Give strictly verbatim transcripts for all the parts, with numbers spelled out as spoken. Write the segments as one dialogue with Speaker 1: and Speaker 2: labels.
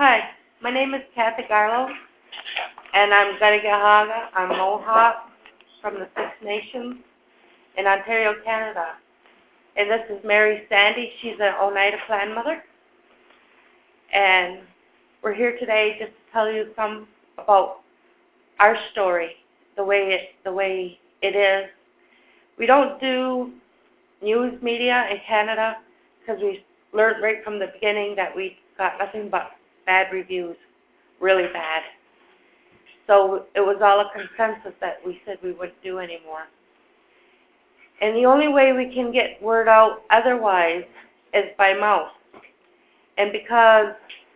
Speaker 1: Hi, my name is Kathy Garlow, and I'm Gadigahaga. I'm Mohawk from the Six Nations in Ontario, Canada. And this is Mary Sandy. She's an Oneida clan mother. And we're here today just to tell you some about our story, the way it, the way it is. We don't do news media in Canada because we learned right from the beginning that we got nothing but bad reviews, really bad. So it was all a consensus that we said we wouldn't do anymore. And the only way we can get word out otherwise is by mouth. And because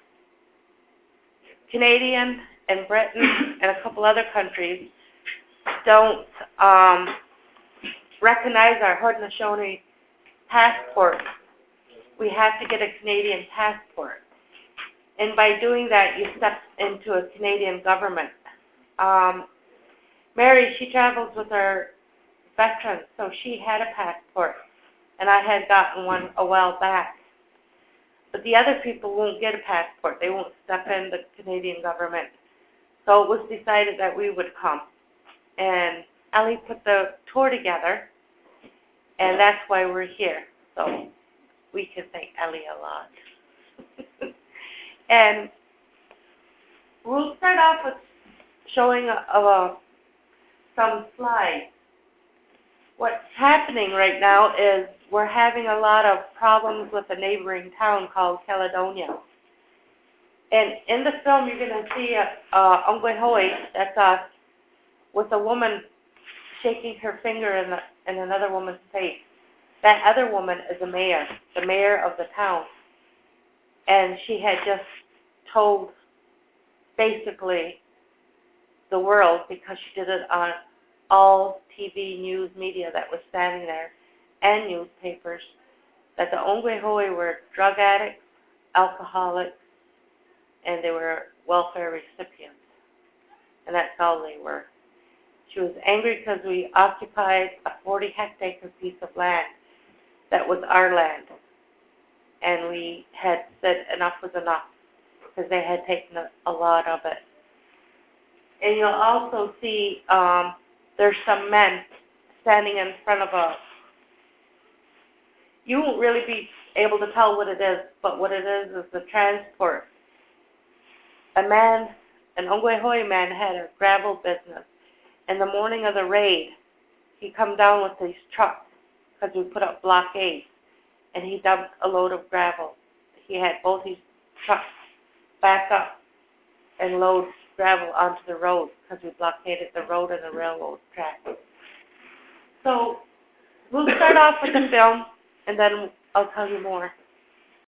Speaker 1: Canadian and Britain and a couple other countries don't um, recognize our Haudenosaunee passport, we have to get a Canadian passport. And by doing that, you step into a Canadian government. Um, Mary, she travels with her veterans, so she had a passport, and I had gotten one a while back. But the other people won't get a passport. They won't step in the Canadian government. So it was decided that we would come. And Ellie put the tour together, and that's why we're here. So we can thank Ellie a lot. And we'll start off with showing a, a, some slides. What's happening right now is we're having a lot of problems with a neighboring town called Caledonia. And in the film, you're going to see a, a Ongwehoi, that's us, with a woman shaking her finger in, the, in another woman's face. That other woman is a mayor, the mayor of the town. And she had just told basically the world, because she did it on all T V news media that was standing there and newspapers, that the Ongwehoi were drug addicts, alcoholics, and they were welfare recipients. And that's all they were. She was angry because we occupied a forty hectare piece of land that was our land. And we had said enough was enough because they had taken a, a lot of it. And you'll also see um, there's some men standing in front of a, you won't really be able to tell what it is, but what it is is the transport. A man, an Ongwehoi man, had a gravel business. In the morning of the raid, he come down with these trucks because we put up blockades, and he dumped a load of gravel. He had both these trucks back up and load gravel onto the road because we blockaded the road and the railroad track. So we'll start off with the film, and then I'll tell you more.